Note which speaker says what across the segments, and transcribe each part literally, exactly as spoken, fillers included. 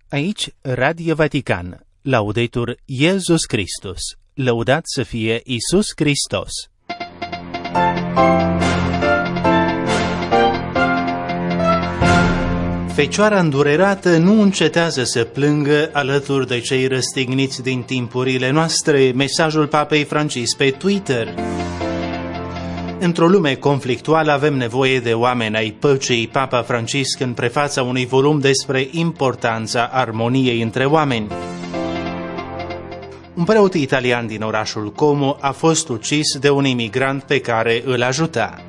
Speaker 1: Aici, Radio Vatican, Laudetur Iesus Christus, lăudat să fie Iisus Hristos. Fecioara îndurerată nu încetează să plângă alături de cei răstigniți din timpurile noastre, mesajul Papei Francisc pe Twitter. Într-o lume conflictuală avem nevoie de oameni ai păcii. Papa Francisc în prefața unui volum despre importanța armoniei între oameni. Un preot italian din orașul Como a fost ucis de un imigrant pe care îl ajuta.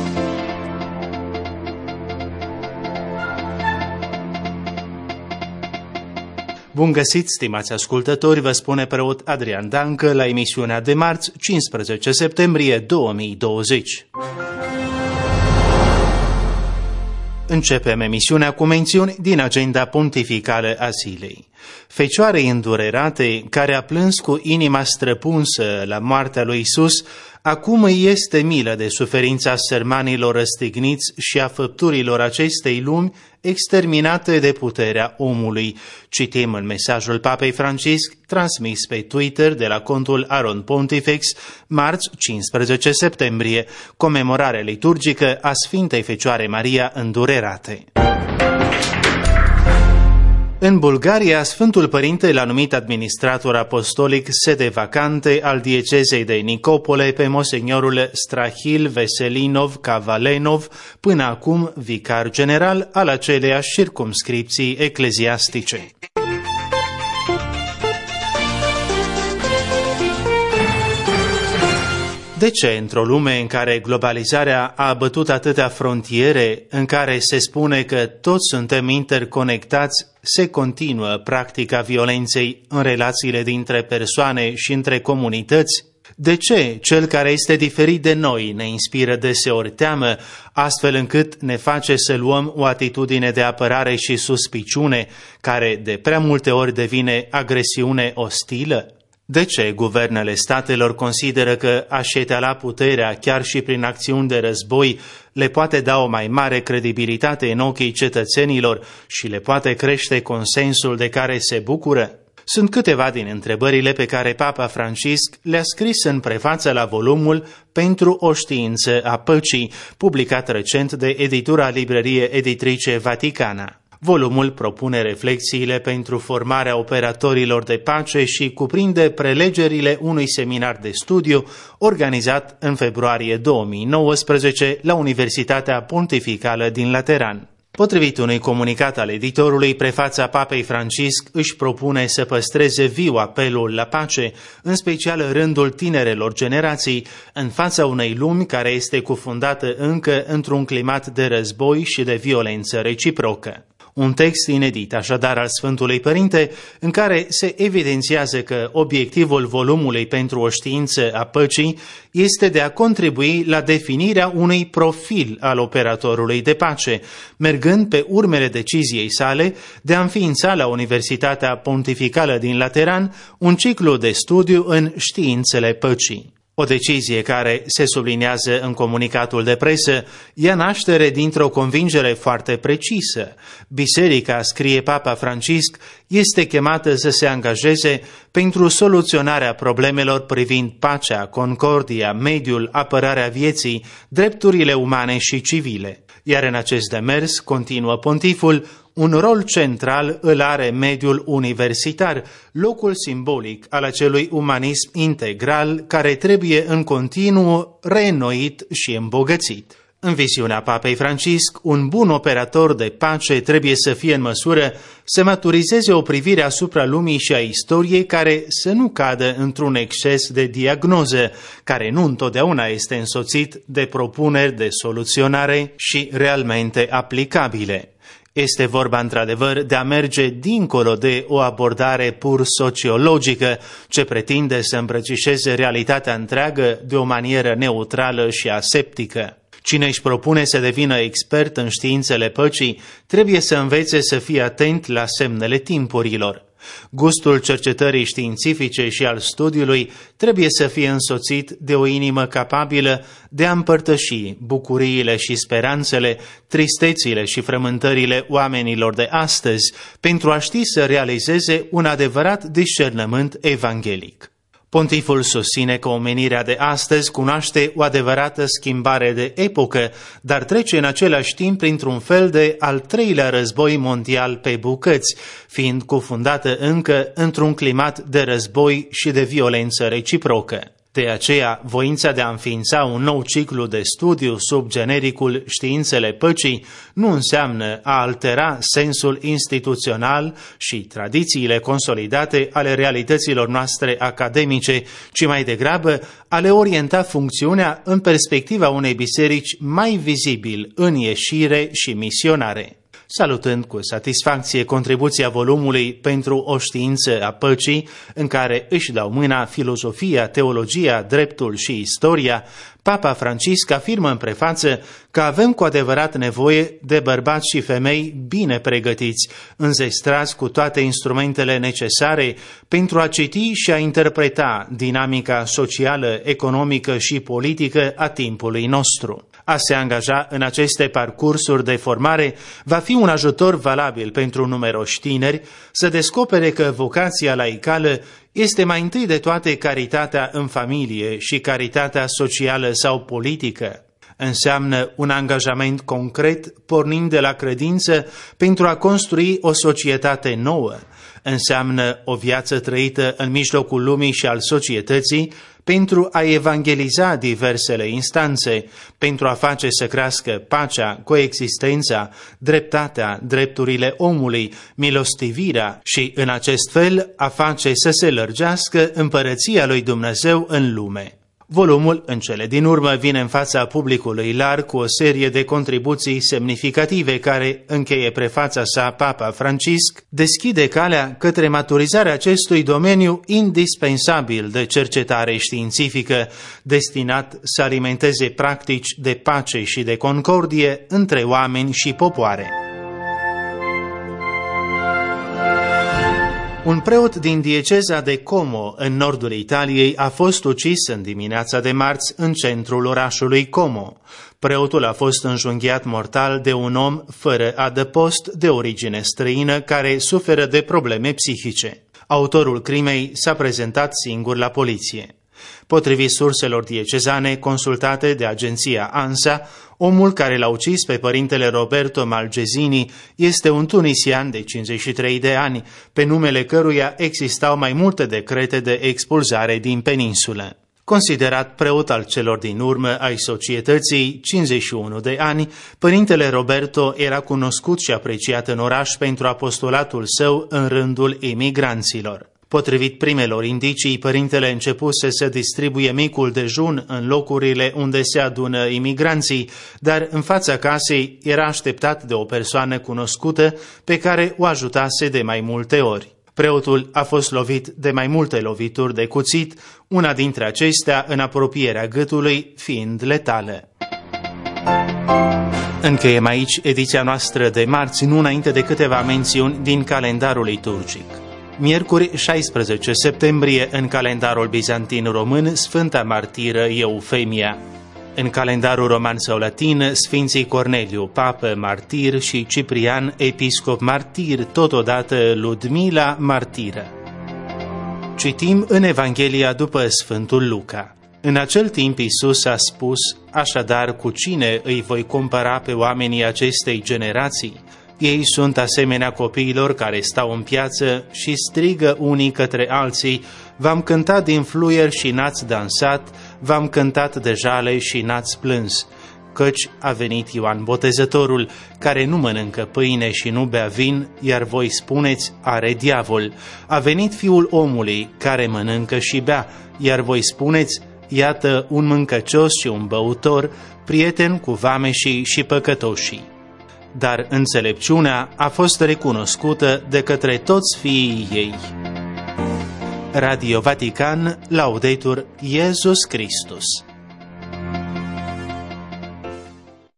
Speaker 1: Bun găsit, stimați ascultători, vă spune preot Adrian Dancă la emisiunea de marți, cincisprezece septembrie două mii douăzeci. Începem emisiunea cu mențiuni din agenda pontificală a zilei. Fecioarei îndurerate, care a plâns cu inima străpunsă la moartea lui Iisus, acum îi este milă de suferința sărmanilor răstigniți și a făpturilor acestei lumi exterminate de puterea omului. Citim în mesajul Papei Francisc, transmis pe Twitter de la contul Aron Pontifex, marți cincisprezece septembrie, comemorare liturgică a Sfintei Fecioare Maria Îndurerate. În Bulgaria, Sfântul Părinte l-a numit administrator apostolic sede vacante al diecezei de Nicopole pe Monseniorul Strahil Veselinov Kavalenov, până acum vicar general al aceleiași circumscripții ecleziastice. De ce, într-o lume în care globalizarea a abătut atâtea frontiere, în care se spune că toți suntem interconectați, se continuă practica violenței în relațiile dintre persoane și între comunități? De ce cel care este diferit de noi ne inspiră deseori teamă, astfel încât ne face să luăm o atitudine de apărare și suspiciune, care de prea multe ori devine agresiune ostilă? De ce guvernele statelor consideră că a șetela puterea, chiar și prin acțiuni de război, le poate da o mai mare credibilitate în ochii cetățenilor și le poate crește consensul de care se bucură? Sunt câteva din întrebările pe care Papa Francisc le-a scris în prefață la volumul Pentru o știință a păcii, publicat recent de editura Librărie Editrice Vaticana. Volumul propune reflexiile pentru formarea operatorilor de pace și cuprinde prelegerile unui seminar de studiu organizat în februarie două mii nouăsprezece la Universitatea Pontificală din Lateran. Potrivit unui comunicat al editorului, prefața Papei Francisc își propune să păstreze viu apelul la pace, în special în rândul tinerelor generații, în fața unei lumi care este cufundată încă într-un climat de război și de violență reciprocă. Un text inedit, așadar, al Sfântului Părinte, în care se evidențiază că obiectivul volumului Pentru o știință a păcii este de a contribui la definirea unui profil al operatorului de pace, mergând pe urmele deciziei sale de a înființa la Universitatea Pontificală din Lateran un ciclu de studiu în științele păcii. O decizie care, se subliniază în comunicatul de presă, ia naștere dintr-o convingere foarte precisă. Biserica, scrie Papa Francisc, este chemată să se angajeze pentru soluționarea problemelor privind pacea, concordia, mediul, apărarea vieții, drepturile umane și civile. Iar în acest demers, continuă pontiful, un rol central îl are mediul universitar, locul simbolic al acelui umanism integral care trebuie în continuu reînnoit și îmbogățit. În viziunea Papei Francisc, un bun operator de pace trebuie să fie în măsură să maturizeze o privire asupra lumii și a istoriei care să nu cadă într-un exces de diagnoză, care nu întotdeauna este însoțit de propuneri de soluționare și realmente aplicabile. Este vorba într-adevăr de a merge dincolo de o abordare pur sociologică ce pretinde să îmbrățișeze realitatea întreagă de o manieră neutrală și aseptică. Cine își propune să devină expert în științele păcii trebuie să învețe să fie atent la semnele timpurilor. Gustul cercetării științifice și al studiului trebuie să fie însoțit de o inimă capabilă de a împărtăși bucuriile și speranțele, tristețile și frământările oamenilor de astăzi, pentru a ști să realizeze un adevărat discernământ evanghelic. Pontiful susține că omenirea de astăzi cunoaște o adevărată schimbare de epocă, dar trece în același timp printr-un fel de al treilea război mondial pe bucăți, fiind cufundată încă într-un climat de război și de violență reciprocă. De aceea, voința de a înființa un nou ciclu de studiu sub genericul Științele Păcii nu înseamnă a altera sensul instituțional și tradițiile consolidate ale realităților noastre academice, ci mai degrabă a le orienta funcțiunea în perspectiva unei biserici mai vizibil în ieșire și misionare. Salutând cu satisfacție contribuția volumului pentru o știință a păcii, în care își dau mâna filozofia, teologia, dreptul și istoria, Papa Francisc afirmă în prefață că avem cu adevărat nevoie de bărbați și femei bine pregătiți, înzestrați cu toate instrumentele necesare pentru a citi și a interpreta dinamica socială, economică și politică a timpului nostru. A se angaja în aceste parcursuri de formare va fi un ajutor valabil pentru numeroși tineri să descopere că vocația laicală este mai întâi de toate caritatea în familie și caritatea socială sau politică. Înseamnă un angajament concret pornind de la credință pentru a construi o societate nouă. Înseamnă o viață trăită în mijlocul lumii și al societății pentru a evangeliza diversele instanțe, pentru a face să crească pacea, coexistența, dreptatea, drepturile omului, milostivirea și, în acest fel, a face să se lărgească împărăția lui Dumnezeu în lume. Volumul, în cele din urmă, vine în fața publicului larg cu o serie de contribuții semnificative care, încheie prefața sa Papa Francisc, deschide calea către maturizarea acestui domeniu indispensabil de cercetare științifică, destinat să alimenteze practici de pace și de concordie între oameni și popoare. Un preot din dieceza de Como, în nordul Italiei, a fost ucis în dimineața de marți în centrul orașului Como. Preotul a fost înjunghiat mortal de un om fără adăpost de origine străină care suferă de probleme psihice. Autorul crimei s-a prezentat singur la poliție. Potrivit surselor diecezane consultate de agenția ANSA, omul care l-a ucis pe părintele Roberto Malgezini este un tunisian de cincizeci și trei de ani, pe numele căruia existau mai multe decrete de expulzare din peninsulă. Considerat preot al celor din urmă ai societății, cincizeci și unu de ani, părintele Roberto era cunoscut și apreciat în oraș pentru apostolatul său în rândul imigranților. Potrivit primelor indicii, părintele începuse să distribuie micul dejun în locurile unde se adună imigranții, dar în fața casei era așteptat de o persoană cunoscută pe care o ajutase de mai multe ori. Preotul a fost lovit de mai multe lovituri de cuțit, una dintre acestea în apropierea gâtului fiind letală. Încheiem aici ediția noastră de marți, nu înainte de câteva mențiuni din calendarul liturgic. Miercuri șaisprezece septembrie, în calendarul bizantin român, Sfânta Martiră Eufemia. În calendarul roman sau latin, Sfinții Corneliu, papă martir, și Ciprian, episcop martir, totodată Ludmila martiră. Citim în Evanghelia după Sfântul Luca. În acel timp Iisus a spus: așadar, cu cine îi voi compara pe oamenii acestei generații? Ei sunt asemenea copiilor care stau în piață și strigă unii către alții: v-am cântat din fluier și n-ați dansat, v-am cântat de jale și n-ați plâns. Căci a venit Ioan Botezătorul, care nu mănâncă pâine și nu bea vin, iar voi spuneți: are diavol. A venit Fiul omului, care mănâncă și bea, iar voi spuneți: iată un mâncăcios și un băutor, prieten cu vameșii și păcătoșii. Dar înțelepciunea a fost recunoscută de către toți fiii ei. Radio Vatican, Laudetur Iesus Christus.